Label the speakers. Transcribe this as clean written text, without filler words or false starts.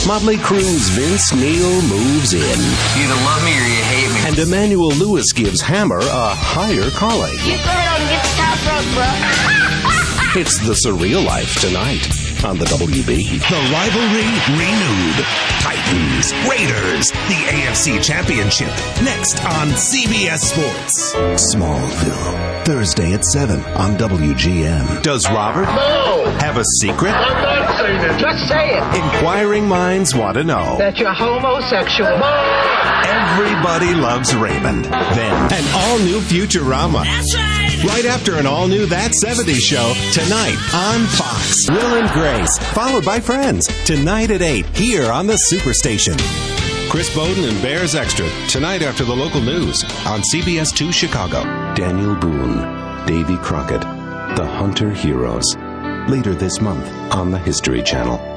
Speaker 1: Motley Crue's Vince Neil moves in.
Speaker 2: You either love me or you hate me.
Speaker 1: And Emmanuel Lewis gives Hammer a higher calling.
Speaker 3: You go ahead and get the top rope, bro.
Speaker 1: It's The Surreal Life tonight on the WB.
Speaker 4: The rivalry renewed. Titans, Raiders, the AFC Championship. Next on CBS Sports.
Speaker 5: Smallville, Thursday at 7 on WGN.
Speaker 1: Does Robert have a secret?
Speaker 6: I'm not saying it. Just say it.
Speaker 1: Inquiring minds want to know.
Speaker 6: That you're homosexual.
Speaker 1: Everybody loves Raymond. Then, an all-new Futurama.
Speaker 7: That's right.
Speaker 1: Right after an all-new That 70s Show, tonight on Fox. Will and Grace, followed by Friends. Tonight at 8, here on the Superstation. Chris Bowden and Bears Extra, tonight after the local news on CBS 2 Chicago. Daniel Boone, Davy Crockett, The Hunter Heroes. Later this month on the History Channel.